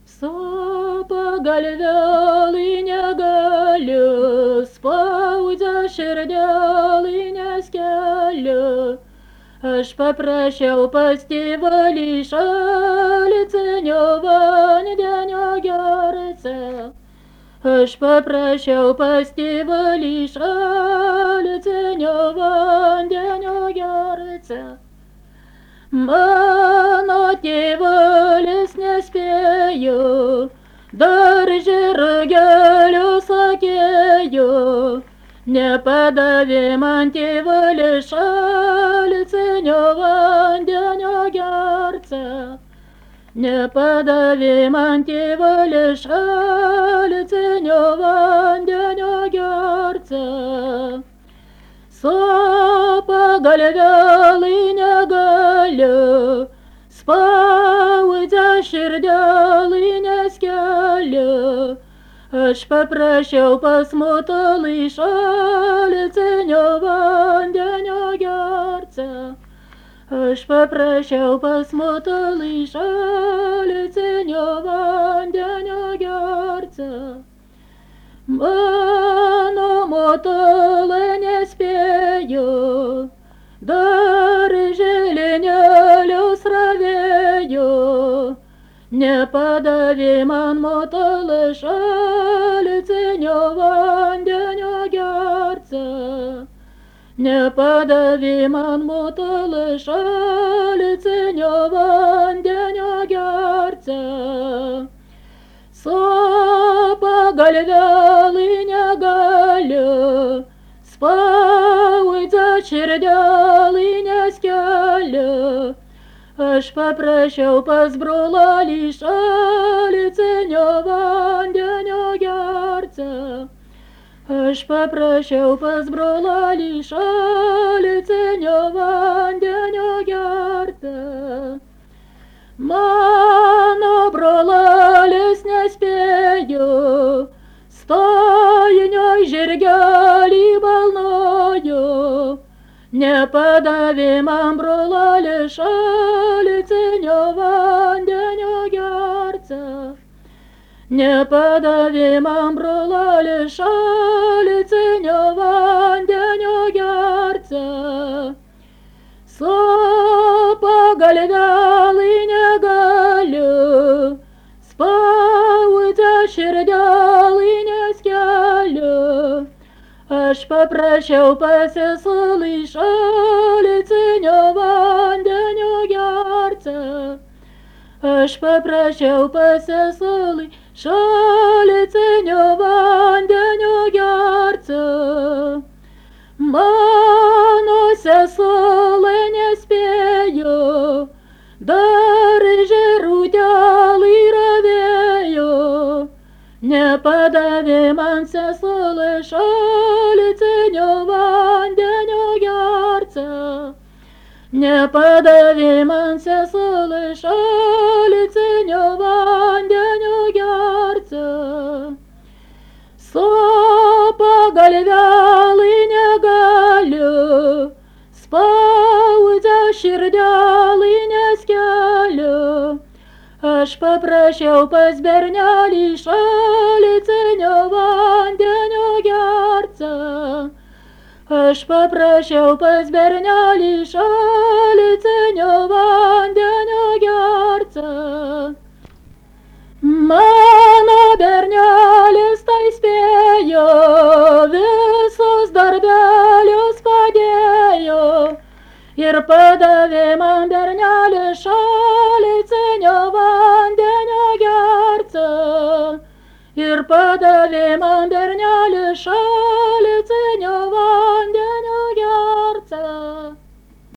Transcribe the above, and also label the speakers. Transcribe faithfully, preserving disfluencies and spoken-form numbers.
Speaker 1: Sapa galvelai negaliu, spaudžia širdelai neskeliu. Aš paprašiau pas tėvalį šaltinio vandenio gerti. Aš paprašiau pas tėvalį šaltinio vandenio gerti. Mano tėvalis nespėjo, darže ragelių sakėjo, nepadavė man tėvalis šaltinio vandenio gerti. Nepadavė man tėvalis šaltinio vandenio gerti. Sapa galvelai negaliu, spaudžia širdelai neskeliu. Aš paprašiau pas motalai šaltinio vandenio gerti. Aš paprašiau pas motalai šaltinio vandenio gerti. Mano motalai nespėjo, darželinėlius ravėjo. Nepadavė man motalai šaltinio vandenio gerti. Nepadavė man motalai šaltinio vandenio gerti. Sapa galvelai negaliu, spaudžia širdelai neskeliu. Aš paprašiau pas brolelį šaltinio vandenio gerti. Aš paprašiau pas brolelį šaltinio vandenio gerti. Mano brolelis nespėjo, stojinioj žirgelį balnojo. Nepadavė man brolelis šaltinio vandenio gerti. Nepadavė man brolelis šaltinio vandenio gerti. Sapa galvelai negaliu, spaudžia širdelai neskeliu. Aš paprašiau pas sesulį šaltinio vandenio gerti. Aš paprašiau pas sesulį šaltinio vandenio gerti. Mano sesulai nespėjo, darže rūtelai ravėjo. Nepadavė man sesulai šaltinio vandenio gerti. Nepadavė man sesulai šaltinio vandenio gerti. Sapa galvelai negaliu, spaudžia širdelai neskeliu. Aš paprašiau pas bernelį šaltinio vandenio gerti. Aš paprašiau pas bernelį šaltinio vandenio gerti. Mano bernelis tai spėjo, visus darbelius padėjo. Ir padavė man bernelį šaltinio vandenio gerti. Ir padavė man bernelį šaltinio